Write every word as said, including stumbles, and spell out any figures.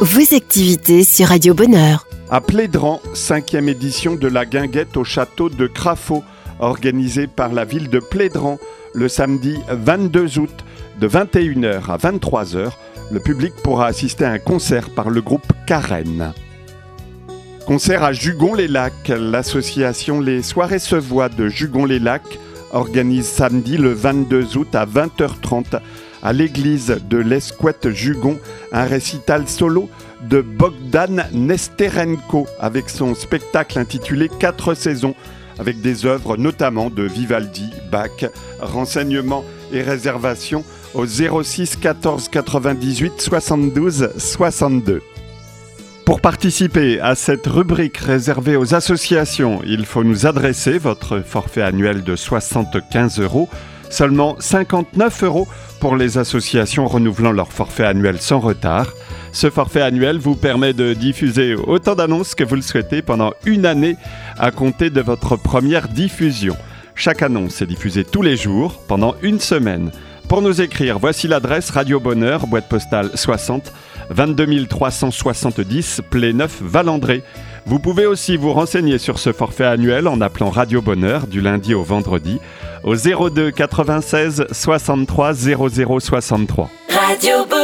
vos activités sur Radio Bonheur. À Plédran, cinquième édition de la guinguette au château de Crafaud, organisée par la ville de Plédran le samedi vingt-deux août de vingt et une heures à vingt-trois heures. Le public pourra assister à un concert par le groupe Carène. Concert à Jugon-les-Lacs. L'association Les Soirées se voient de Jugon-les-Lacs organise samedi le vingt-deux août à vingt heures trente à l'église de l'Escouette Jugon un récital solo de Bogdan Nesterenko avec son spectacle intitulé Quatre saisons avec des œuvres notamment de Vivaldi, Bach. Renseignements et réservations au zéro six quatorze quatre-vingt-dix-huit soixante-douze soixante-deux. Pour participer à cette rubrique réservée aux associations, il faut nous adresser votre forfait annuel de soixante-quinze euros, seulement cinquante-neuf euros pour les associations renouvelant leur forfait annuel sans retard. Ce forfait annuel vous permet de diffuser autant d'annonces que vous le souhaitez pendant une année à compter de votre première diffusion. Chaque annonce est diffusée tous les jours pendant une semaine. Pour nous écrire, voici l'adresse Radio Bonheur, boîte postale soixante, vingt-deux trois cent soixante-dix, Pléneuf, Valandré. Vous pouvez aussi vous renseigner sur ce forfait annuel en appelant Radio Bonheur du lundi au vendredi au zéro deux quatre-vingt-seize soixante-trois zéro zéro soixante-trois. Radio Bonheur.